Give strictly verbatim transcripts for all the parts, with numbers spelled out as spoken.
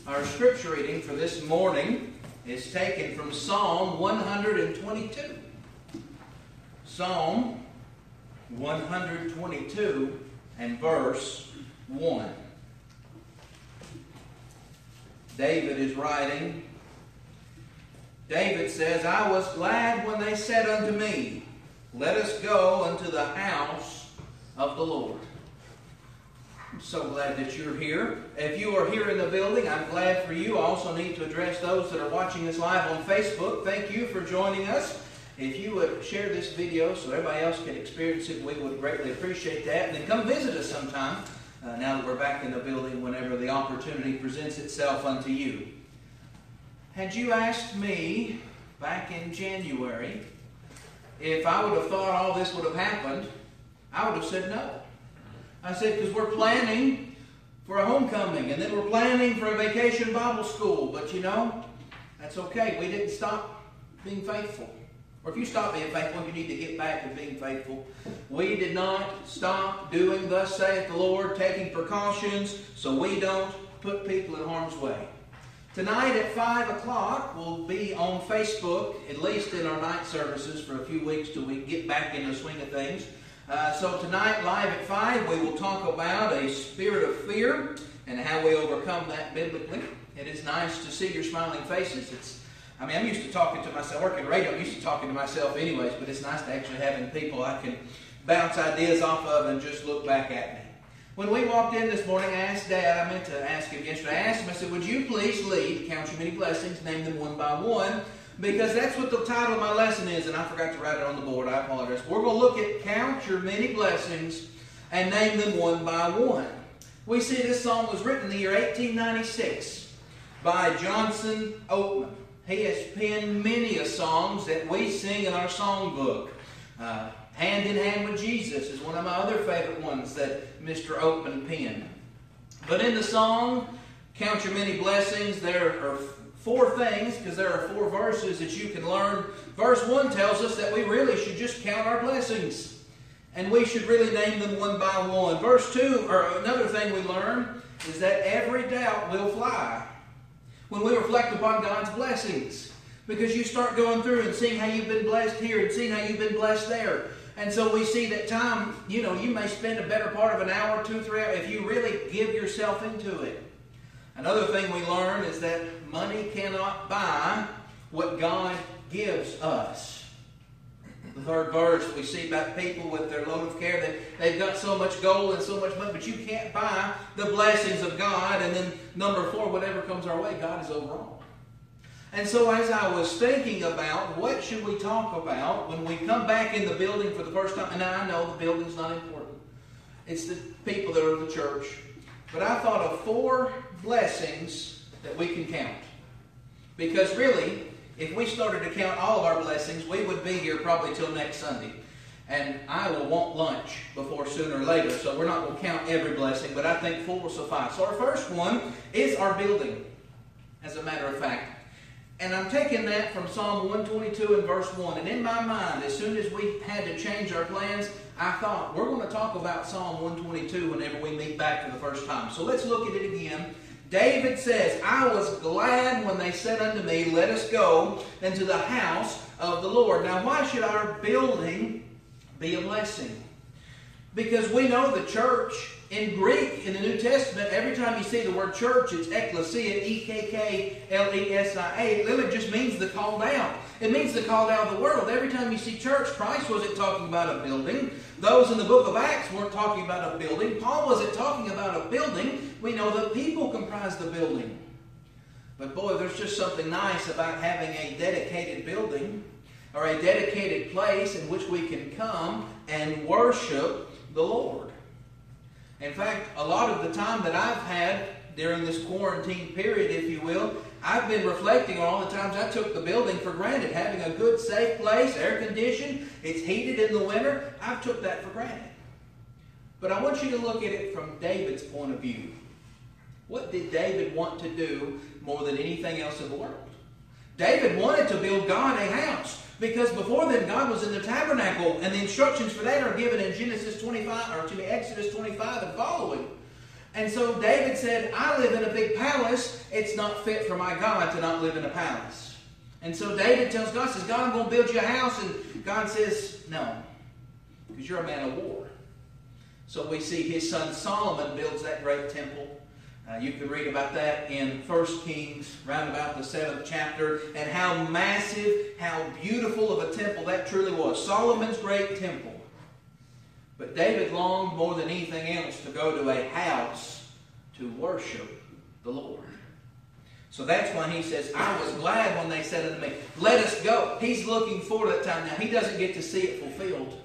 Our scripture reading for this morning is taken from Psalm one twenty-two. Psalm one twenty-two and verse one. David is writing. David says, I was glad when they said unto me, let us go unto the house of the Lord. I'm so glad that you're here. If you are here in the building, I'm glad for you. I also need to address those that are watching us live on Facebook. Thank you for joining us. If you would share this video so everybody else can experience it, we would greatly appreciate that. And then come visit us sometime, uh, now that we're back in the building, whenever the opportunity presents itself unto you. Had you asked me back in January if I would have thought all this would have happened, I would have said no. I said, because we're planning for a homecoming, and then we're planning for a vacation Bible school. But you know, that's okay. We didn't stop being faithful. Or if you stop being faithful, you need to get back to being faithful. We did not stop doing thus saith the Lord, taking precautions so we don't put people in harm's way. Tonight at five o'clock, we'll be on Facebook, at least in our night services for a few weeks till we get back in the swing of things. Uh, so tonight, live at five, we will talk about a spirit of fear and how we overcome that biblically. It is nice to see your smiling faces. It's, I mean, I'm used to talking to myself. Working radio, I'm used to talking to myself anyways, but it's nice to actually having people I can bounce ideas off of and just look back at me. When we walked in this morning, I asked Dad, I meant to ask him yesterday, I asked him, I said, would you please lead, count your many blessings, name them one by one, because that's what the title of my lesson is, and I forgot to write it on the board. I apologize. We're going to look at count your many blessings and name them one by one. We see this song was written in the year eighteen ninety-six by Johnson Oatman. He has penned many of songs that we sing in our songbook. Uh, Hand in Hand with Jesus is one of my other favorite ones that Mister Oatman penned. But in the song, Count Your Many Blessings, there are four things, because there are four verses that you can learn. Verse one tells us that we really should just count our blessings. And we should really name them one by one. Verse two, or another thing we learn, is that every doubt will fly when we reflect upon God's blessings. Because you start going through and seeing how you've been blessed here and seeing how you've been blessed there. And so we see that time, you know, you may spend a better part of an hour, two, three hours, if you really give yourself into it. Another thing we learn is that money cannot buy what God gives us. The third verse, we see about people with their load of care, that they've got so much gold and so much money, but you can't buy the blessings of God. And then number four, whatever comes our way, God is over all. And so as I was thinking about what should we talk about when we come back in the building for the first time, and I know the building's not important. It's the people that are in the church. But I thought of four blessings that we can count. Because really, if we started to count all of our blessings, we would be here probably till next Sunday. And I will want lunch before sooner or later, so we're not going to count every blessing, but I think four will suffice. So our first one is our building, as a matter of fact. And I'm taking that from Psalm one twenty-two and verse one. And in my mind, as soon as we had to change our plans, I thought, we're going to talk about Psalm one twenty-two whenever we meet back for the first time. So let's look at it again. David says, I was glad when they said unto me, let us go into the house of the Lord. Now, why should our building be a blessing? Because we know the church, in Greek, in the New Testament, every time you see the word church, it's ekklesia, E K K L E S I A. It literally just means the called out. It means the called out of the world. Every time you see church, Christ wasn't talking about a building. Those in the book of Acts weren't talking about a building. Paul wasn't talking about a building. We know that people comprise the building. But boy, there's just something nice about having a dedicated building or a dedicated place in which we can come and worship the Lord. In fact, a lot of the time that I've had during this quarantine period, if you will, I've been reflecting on all the times I took the building for granted. Having a good, safe place, air conditioned, it's heated in the winter, I've took that for granted. But I want you to look at it from David's point of view. What did David want to do more than anything else in the world? David wanted to build God a house. Because before then, God was in the tabernacle, and the instructions for that are given in Genesis twenty-five, or to me, Exodus twenty-five and following. And so David said, I live in a big palace. It's not fit for my God to not live in a palace. And so David tells God, says, God, I'm going to build you a house. And God says, no, because you're a man of war. So we see his son Solomon builds that great temple. Uh, you can read about that in First Kings, round about the seventh chapter, and how massive, how beautiful of a temple that truly was. Solomon's great temple. But David longed more than anything else to go to a house to worship the Lord. So that's why he says, I was glad when they said unto me, let us go. He's looking forward to that time. Now, he doesn't get to see it fulfilled.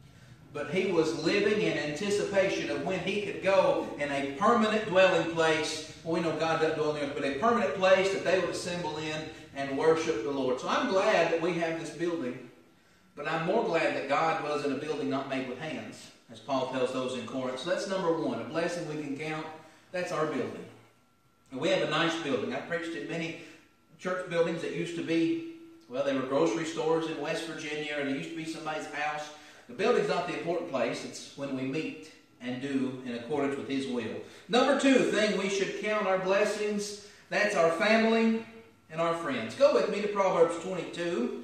But he was living in anticipation of when he could go in a permanent dwelling place. Well, we know God doesn't dwell in the earth, but a permanent place that they would assemble in and worship the Lord. So I'm glad that we have this building. But I'm more glad that God dwells in a building not made with hands, as Paul tells those in Corinth. So that's number one, a blessing we can count. That's our building. And we have a nice building. I preached in many church buildings that used to be, well, they were grocery stores in West Virginia, or they used to be somebody's house. The building's not the important place. It's when we meet and do in accordance with His will. Number two thing we should count our blessings, that's our family and our friends. Go with me to Proverbs twenty-two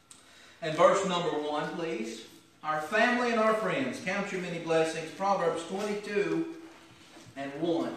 and verse number one, please. Our family and our friends. Count your many blessings. Proverbs twenty-two and one.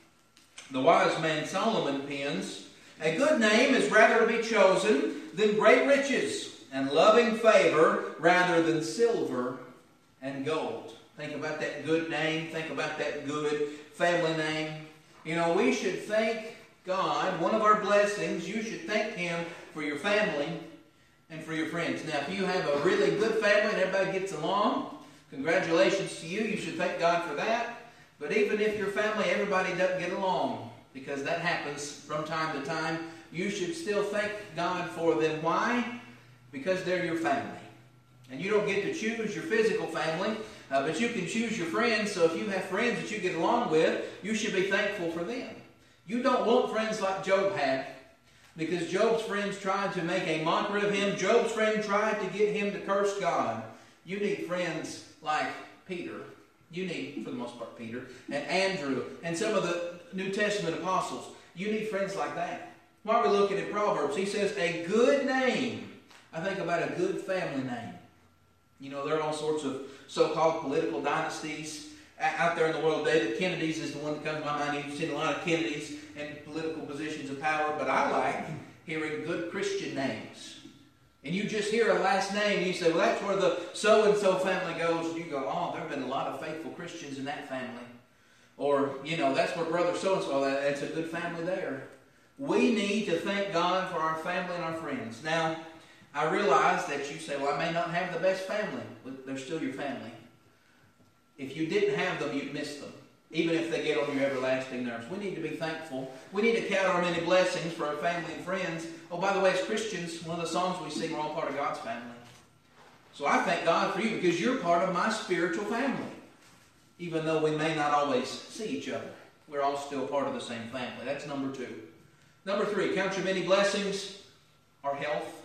The wise man Solomon pens, a good name is rather to be chosen than great riches, and loving favor rather than silver and gold. Think about that good name. Think about that good family name. You know, we should thank God. One of our blessings, you should thank Him for your family and for your friends. Now, if you have a really good family and everybody gets along, congratulations to you. You should thank God for that. But even if your family, everybody doesn't get along, because that happens from time to time, you should still thank God for them. Why? Because they're your family. And you don't get to choose your physical family, uh, but you can choose your friends. So if you have friends that you get along with, you should be thankful for them. You don't want friends like Job had, because Job's friends tried to make a mockery of him. Job's friend tried to get him to curse God. You need friends like Peter. You need, for the most part, Peter and Andrew and some of the New Testament apostles. You need friends like that. While we're looking at Proverbs, he says, a good name. I think about a good family name. You know, there are all sorts of so-called political dynasties out there in the world today. The Kennedys is the one that comes to my mind. You've seen a lot of Kennedys in political positions of power. But I like hearing good Christian names. And you just hear a last name and you say, well, that's where the so-and-so family goes. And you go, oh, there have been a lot of faithful Christians in that family. Or, you know, that's where brother so-and-so, that's a good family there. We need to thank God for our family and our friends. Now, I realize that you say, well, I may not have the best family. But they're still your family. If you didn't have them, you'd miss them. Even if they get on your everlasting nerves. We need to be thankful. We need to count our many blessings for our family and friends. Oh, by the way, as Christians, one of the songs we sing, we're all part of God's family. So I thank God for you because you're part of my spiritual family. Even though we may not always see each other. We're all still part of the same family. That's number two. Number three, count your many blessings. Our health.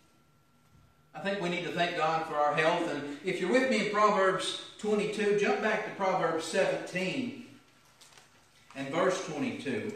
I think we need to thank God for our health. And if you're with me in Proverbs twenty-two, jump back to Proverbs seventeen and verse twenty-two.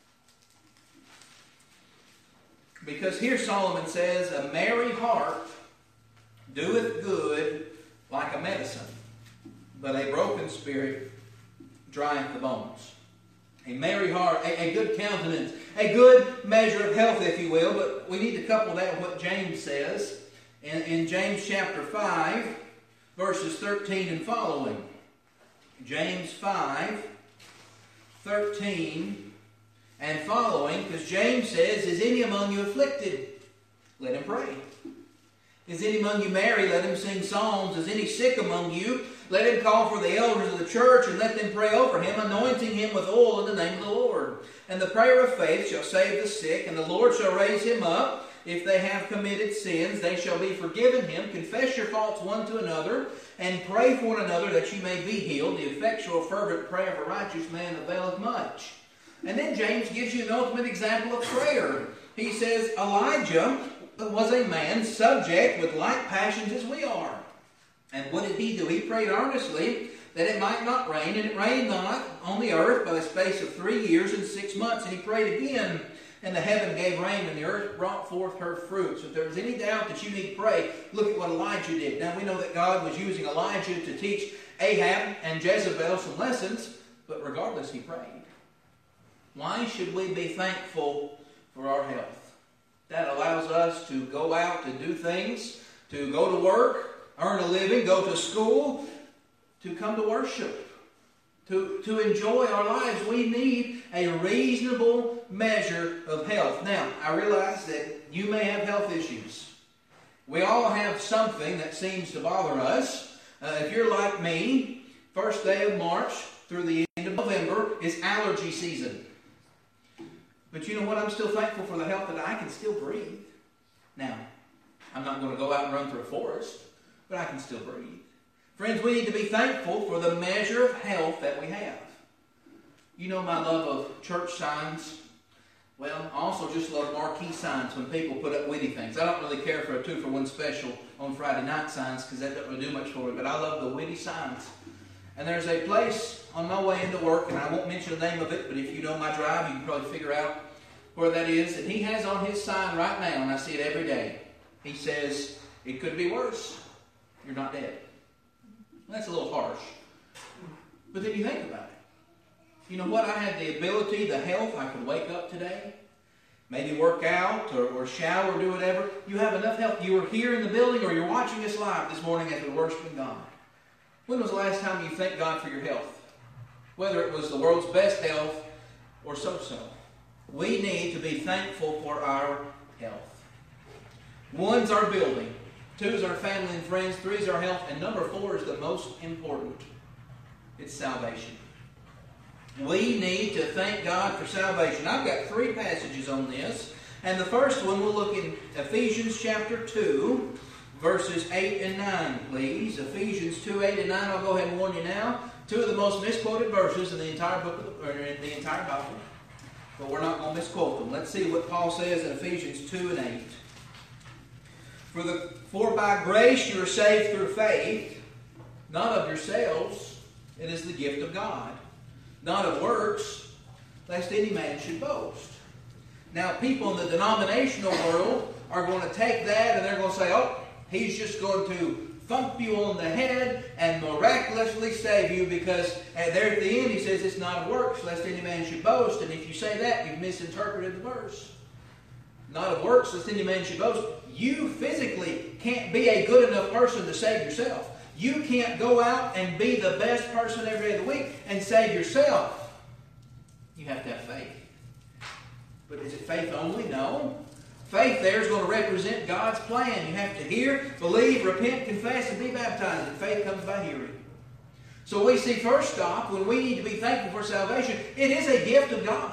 Because here Solomon says, a merry heart doeth good like a medicine, but a broken spirit drieth the bones. A merry heart, a, a good countenance, a good measure of health, if you will. But we need to couple that with what James says in, in James chapter five, verses thirteen and following. James five, thirteen and following, because James says, is any among you afflicted? Let him pray. Is any among you merry? Let him sing psalms. Is any sick among you? Let him call for the elders of the church, and let them pray over him, anointing him with oil in the name of the Lord. And the prayer of faith shall save the sick, and the Lord shall raise him up. If they have committed sins, they shall be forgiven him. Confess your faults one to another, and pray for one another that you may be healed. The effectual fervent prayer of a righteous man availeth much. And then James gives you an ultimate example of prayer. He says, Elijah was a man subject with like passions as we are. And what did he do? He prayed earnestly that it might not rain, and it rained not on the earth by the space of three years and six months. And he prayed again, and the heaven gave rain, and the earth brought forth her fruit. So if there was any doubt that you need to pray, look at what Elijah did. Now we know that God was using Elijah to teach Ahab and Jezebel some lessons, but regardless, he prayed. Why should we be thankful for our health? That allows us to go out to do things, to go to work, earn a living, go to school, to come to worship, to, to enjoy our lives. We need a reasonable measure of health. Now, I realize that you may have health issues. We all have something that seems to bother us. Uh, if you're like me, first day of March through the end of November is allergy season. But you know what? I'm still thankful for the health that I can still breathe. Now, I'm not going to go out and run through a forest, but I can still breathe. Friends, we need to be thankful for the measure of health that we have. You know my love of church signs. Well, I also just love marquee signs when people put up witty things. I don't really care for a two-for-one special on Friday night signs because that doesn't really do much for me, but I love the witty signs. And there's a place on my way into work, and I won't mention the name of it, but if you know my drive, you can probably figure out where that is. And he has on his sign right now, and I see it every day. He says, "It could be worse. You're not dead." That's a little harsh. But then you think about it. You know what? I had the ability, the health, I could wake up today, maybe work out or, or shower or do whatever. You have enough health. You were here in the building or you're watching us live this morning as we're worshiping God. When was the last time you thanked God for your health? Whether it was the world's best health or so-so. We need to be thankful for our health. One's our building. Two is our family and friends. Three is our health. And number four is the most important. It's salvation. We need to thank God for salvation. I've got three passages on this. And the first one, we'll look in Ephesians chapter two, verses eight and nine, please. Ephesians two, eight and nine. I'll go ahead and warn you now. Two of the most misquoted verses in the entire book, of the, or in the entire Bible. But we're not going to misquote them. Let's see what Paul says in Ephesians two and eight. For, the, for by grace you are saved through faith, not of yourselves, it is the gift of God, not of works, lest any man should boast. Now, people in the denominational world are going to take that and they're going to say, oh, he's just going to thump you on the head and miraculously save you because and there at the end he says it's not of works, lest any man should boast. And if you say that, you've misinterpreted the verse. Not of works, lest any man should boast. You physically can't be a good enough person to save yourself. You can't go out and be the best person every day of the week and save yourself. You have to have faith. But is it faith only? No. Faith there is going to represent God's plan. You have to hear, believe, repent, confess, and be baptized. And faith comes by hearing. So we see first off, when we need to be thankful for salvation, it is a gift of God.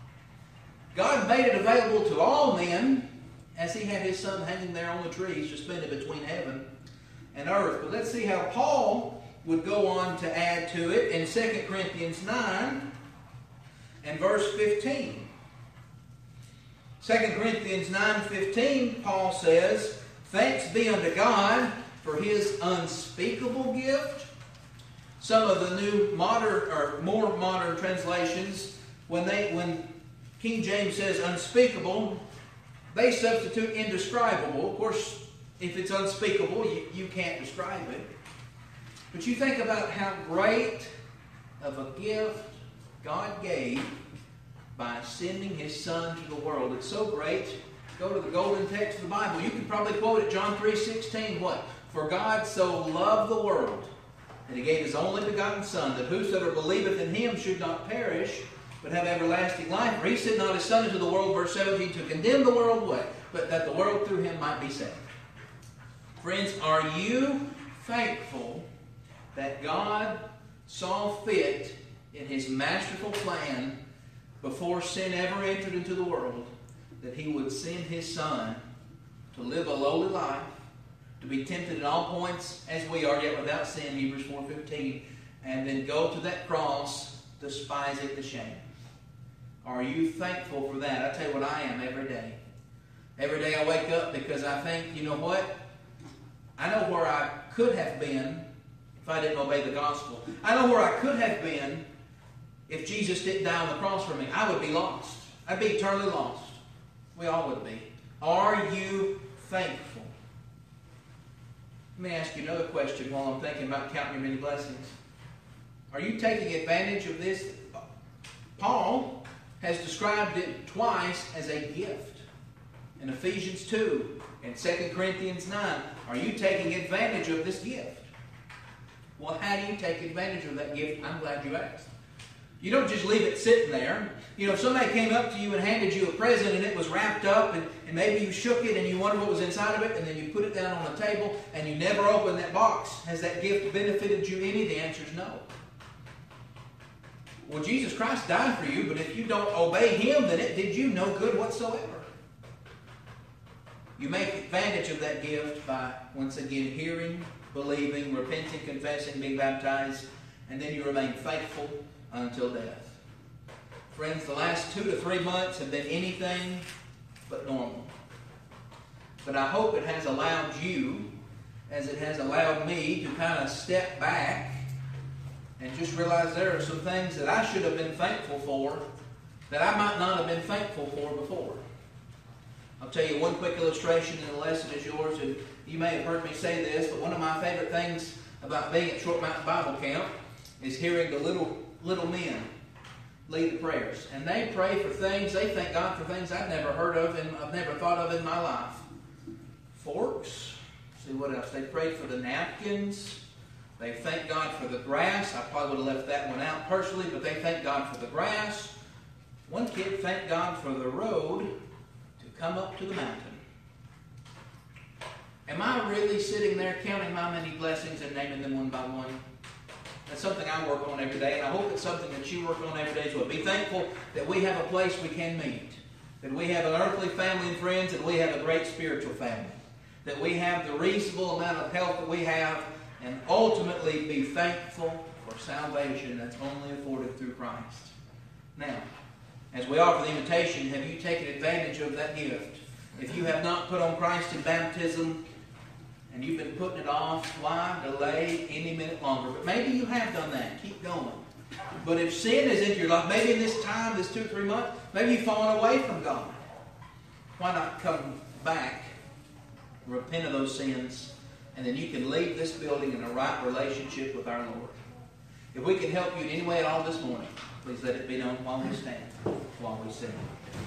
God made it available to all men as He had His Son hanging there on the tree, suspended between heaven and earth. But let's see how Paul would go on to add to it in Second Corinthians nine and verse fifteen. Second Corinthians nine fifteen, Paul says, "Thanks be unto God for His unspeakable gift." Some of the new modern or more modern translations, when they when King James says unspeakable, they substitute indescribable. Of course, if it's unspeakable, you, you can't describe it. But you think about how great of a gift God gave by sending His Son to the world. It's so great. Go to the golden text of the Bible. You can probably quote it, John three sixteen. What? For God so loved the world that He gave His only begotten Son, that whosoever believeth in Him should not perish, but have everlasting life. For He sent not His Son into the world, verse seventeen, to condemn the world, what? But that the world through Him might be saved. Friends, are you thankful that God saw fit in His masterful plan before sin ever entered into the world that He would send His Son to live a lowly life, to be tempted at all points as we are, yet without sin, Hebrews four fifteen, and then go to that cross, despise it to shame? Are you thankful for that? I tell you what, I am every day. Every day I wake up because I think, you know what? I know where I could have been if I didn't obey the gospel. I know where I could have been if Jesus didn't die on the cross for me. I would be lost. I'd be eternally lost. We all would be. Are you thankful? Let me ask you another question while I'm thinking about counting your many blessings. Are you taking advantage of this? Paul has described it twice as a gift. In Ephesians two and Second Corinthians nine. Are you taking advantage of this gift? Well, how do you take advantage of that gift? I'm glad you asked. You don't just leave it sitting there. You know, if somebody came up to you and handed you a present and it was wrapped up and, and maybe you shook it and you wondered what was inside of it and then you put it down on the table and you never opened that box, has that gift benefited you any? The answer is no. Well, Jesus Christ died for you, but if you don't obey Him, then it did you no good whatsoever. You make advantage of that gift by, once again, hearing, believing, repenting, confessing, being baptized, and then you remain faithful until death. Friends, the last two to three months have been anything but normal. But I hope it has allowed you, as it has allowed me, to kind of step back and just realize there are some things that I should have been thankful for that I might not have been thankful for before. I'll tell you one quick illustration and the lesson is yours. And you may have heard me say this, but one of my favorite things about being at Short Mountain Bible Camp is hearing the little little men lead the prayers. And they pray for things, they thank God for things I've never heard of and I've never thought of in my life. Forks. See what else? They prayed for the napkins. They thank God for the grass. I probably would have left that one out personally, but they thank God for the grass. One kid thanked God for the road to come up to the mountain. Am I really sitting there counting my many blessings and naming them one by one? That's something I work on every day, and I hope it's something that you work on every day as well. Be thankful that we have a place we can meet, that we have an earthly family and friends, and we have a great spiritual family, that we have the reasonable amount of health that we have, and ultimately be thankful for salvation that's only afforded through Christ. Now, as we offer the invitation, have you taken advantage of that gift? If you have not put on Christ in baptism, and you've been putting it off, why delay any minute longer? But maybe you have done that. Keep going. But if sin is in your life, maybe in this time, this two or three months, maybe you've fallen away from God. Why not come back, repent of those sins, and then you can leave this building in a right relationship with our Lord. If we can help you in any way at all this morning, please let it be known while we stand, while we sing.